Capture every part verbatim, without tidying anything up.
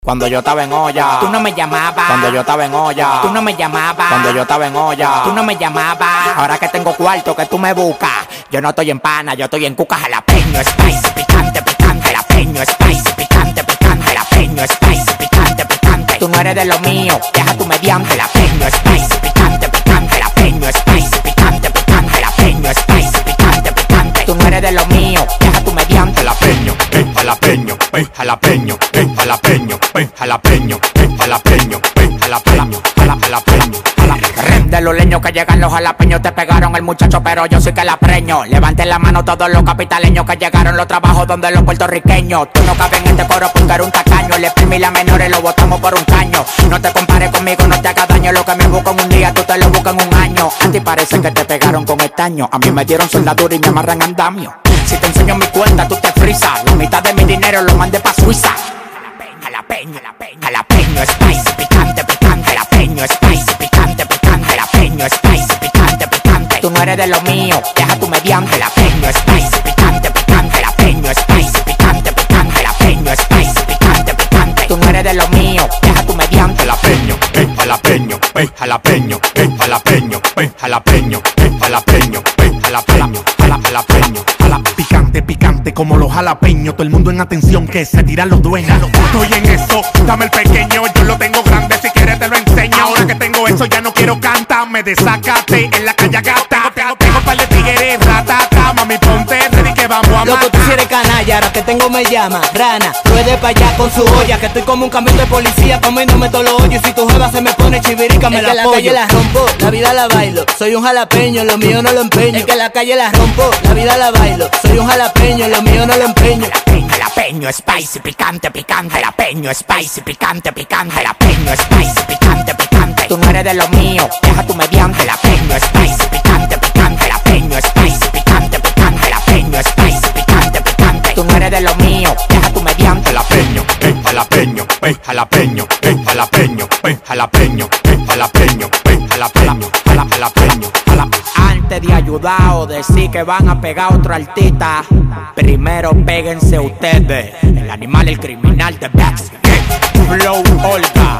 Cuando yo estaba en olla, tú no me llamabas. Cuando yo estaba en olla, tú no me llamabas. Cuando yo estaba en olla, tú no me llamabas. Ahora que tengo cuarto que tú me buscas, yo no estoy en pana, yo estoy en cuca jalapeño, spicy, picante, picante, jalapeño, spicy, picante, picante, jalapeño, spicy, picante, picante. Tú no eres de lo mío, deja tu mediante, jalapeño, spicy, picante, picante, jalapeño, spicy, picante, picante, jalapeño, spicy, picante, picante. Tú no eres de lo mío, deja tu mediante, jalapeño, eh, jalapeño, eh, jalapeño, eh, jalapeño, eh, jalapeño, eh, jalapeño, eh, jalapeño, jala, jalapeño, jala. De los leños que llegan los jalapeños te pegaron el muchacho, pero yo sí que la preño. Levanten la mano todos los capitaleños que llegaron los trabajos donde los puertorriqueños. Tú no cabes en este coro porque eres un tacaño. El primi y las menores lo botamos por un caño. No te compares conmigo, no te hagas daño. Lo que me busco en un día, tú te lo buscas en un año. A ti parece que te pegaron con estaño. A mí me dieron soldadura y me amarran andamio. Si te enseño mi cuenta, tú te frisas. La mitad de mi dinero lo mandé pa' Suiza. Jalapeño, jalapeño, jalapeño, spicy, picante, picante, jalapeño, spicy, picante, picante, jalapeño, spicy, picante, picante. Tú no eres de lo mío, deja tu mediante, jalapeño, spicy, picante, picante, jalapeño, spicy, picante, picante, jalapeño, spicy, picante, picante. Tú no eres de lo mío, deja tu mediante, jalapeño, eh, jalapeño, eh, jalapeño, eh, jalapeño, eh, jalapeño, eh, jalapeño, eh, jalapeño, jala, jalapeño, jala. Picante, picante como los jalapeños. Todo el mundo en atención que se tiran los dueños. Estoy en eso, dame el pequeño, yo lo tengo grande, si quieres te lo enseño. Ahora que tengo eso ya no quiero cantar, me desacate en la calle gata. Tengo, tengo un par de tigres, ratata, mami ponte ready que vamos a matar. Loco, tú si eres canalla, ahora que tengo me llama rana, ruede pa' allá con su olla, que estoy como un camión de policía, comiéndome todos los hoyos. Y si tu jeva se me pone chivirica, me la apoyo. En la calle la rompo, la vida la bailo, soy un jalapeño, lo mío no lo empeño. Es que en la calle la rompo, la vida la bailo, soy un jalapeño, lo mío no lo empeño. Jalapeño, jalapeño, spicy, picante, picante, jalapeño, spicy, picante, picante, jalapeño, spicy, picante, picante. Tú no eres de lo mío, deja tu mediante, jalapeño, spicy, picante, picante, jalapeño, spicy, picante, picante, jalapeño, spicy, picante, picante. Tú no eres de lo mío, deja tu mediante, jalapeño, eh, jalapeño, eh, jalapeño, eh, jalapeño, eh, jalapeño, eh, jalapeño, eh, jalapeño, jala, jalapeño, jala. Antes de ayudar o decir que van a pegar a otro artista, primero péguense ustedes. El animal, el criminal de Bax. Flow Olga,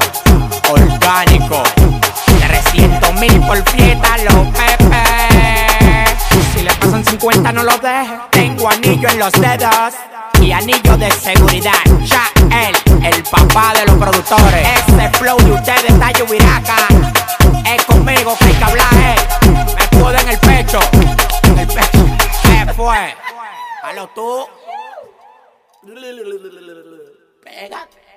orgánico. trescientos mil por fiesta, los Pepe. Si le pasan cincuenta no lo deje. Tengo anillo en los dedos y anillo de seguridad. Ya él, el papá de los productores. Ese flow de ustedes está lluviraca. Es conmigo que hay que hablar, eh. Me pude en el pecho. En el pecho. ¿Qué fue? Halo tú. Pégate.